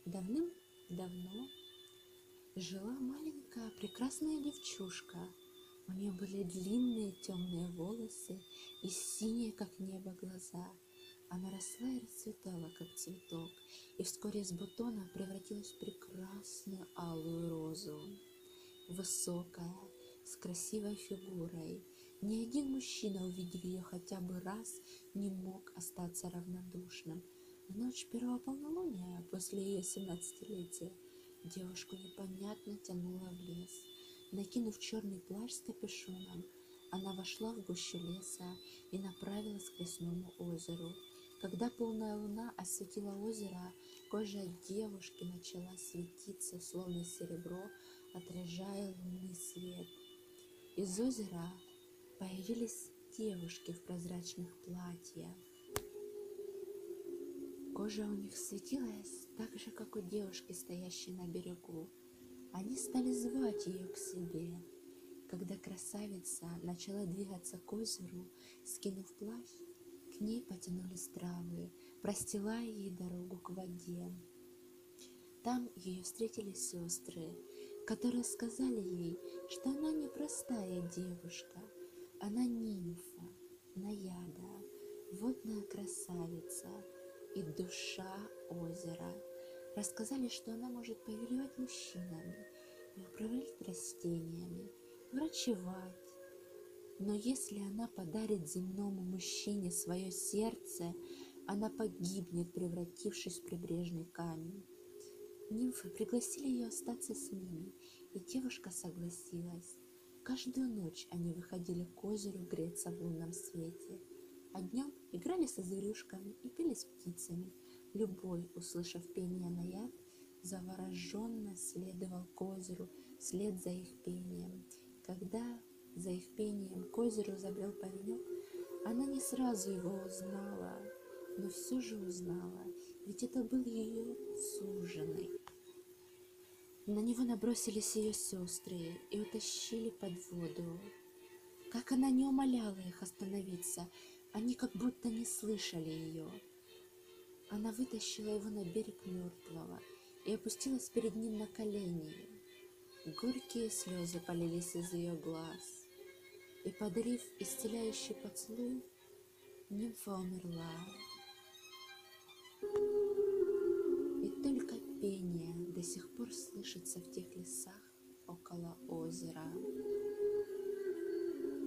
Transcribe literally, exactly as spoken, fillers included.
Давным-давно жила маленькая прекрасная девчушка. У нее были длинные темные волосы и синие, как небо, глаза. Она росла и расцветала, как цветок, и вскоре из бутона превратилась в прекрасную алую розу. Высокая, с красивой фигурой. Ни один мужчина, увидев ее хотя бы раз, не мог остаться равнодушным. В ночь первого полнолуния, после ее семнадцатилетия, девушку непонятно тянуло в лес. Накинув черный плащ с капюшоном, она вошла в гущу леса и направилась к лесному озеру. Когда полная луна осветила озеро, кожа девушки начала светиться, словно серебро, отражая лунный свет. Из озера появились девушки в прозрачных платьях. Кожа у них светилась так же, как у девушки, стоящей на берегу. Они стали звать ее к себе. Когда красавица начала двигаться к озеру, скинув плащ, к ней потянулись травы, простилая ей дорогу к воде. Там ее встретили сестры, которые сказали ей, что она не простая девушка, она нимфа, наяда, водная красавица и душа озера. Рассказали, что она может повелевать мужчинами и управлять растениями, врачевать. Но если она подарит земному мужчине свое сердце, она погибнет, превратившись в прибрежный камень. Нимфы пригласили ее остаться с ними, и девушка согласилась. Каждую ночь они выходили к озеру греться в лунном свете, а днем играли со зверюшками и пели с птицами. Любой, услышав пение наяд, завороженно следовал к озеру вслед за их пением. Когда за их пением к озеру забрел паренек, она не сразу его узнала, но все же узнала, ведь это был ее суженый. На него набросились ее сестры и утащили под воду. Как она не умоляла их остановиться, они как будто не слышали ее. Она вытащила его на берег мертвого и опустилась перед ним на колени. Горькие слезы полились из ее глаз, и, подарив исцеляющий поцелуй, нимфа умерла. И только пение до сих пор слышится в тех лесах около озера.